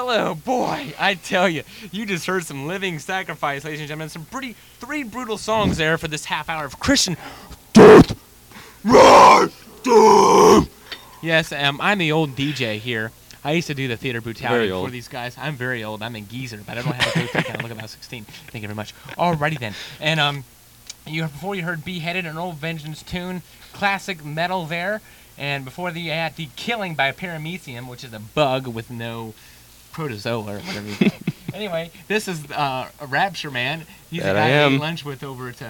Hello, boy. I tell you, you just heard some living sacrifice, ladies and gentlemen. Some three brutal songs there for this half hour of Christian death. Yes, I'm the old DJ here. I used to do the theater brutality for these guys. I'm very old. I'm a geezer, but I don't have a goatee. I look about 16. Thank you very much. Alrighty then. And before you heard Beheaded, an old Vengeance tune, classic metal there. And before you had The Killing by Paramecium, which is a bug with no protozoa or whatever. Anyway, this is a Rapture Man. He's the guy I ate lunch with over at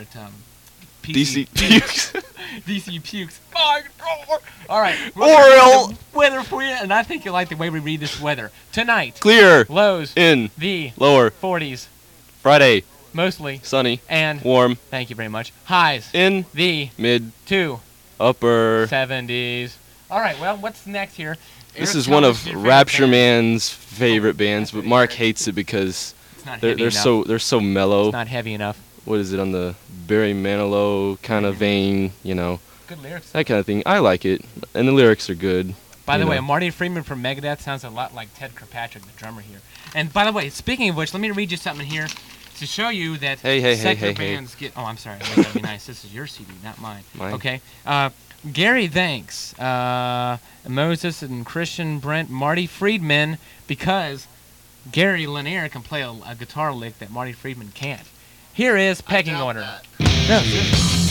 DC Pukes. DC Pukes. All right. Oriole. Weather for you, and I think you like the way we read this weather. Tonight. Clear. Lows. In. The. Lower. 40s. Friday. Mostly. Sunny. And. Warm. Thank you very much. Highs. In. The. Mid. To. Upper. 70s. All right, well, what's next here? This is one of Rapture Man's favorite bands, but Mark hates it because they're so mellow. It's not heavy enough. What is it, on the Barry Manilow kind of vein, you know? Good lyrics. That kind of thing. I like it, and the lyrics are good. By the way, Marty Friedman from Megadeth sounds a lot like Ted Kirkpatrick, the drummer here. And by the way, speaking of which, let me read you something here to show you that secular bands get... Oh, I'm sorry. I gotta be nice. This is your CD, not mine. Okay. Gary thanks Moses and Christian, Brent, Marty Friedman, because Gary Lanier can play a guitar lick that Marty Friedman can't. Here is Pecking Order. No,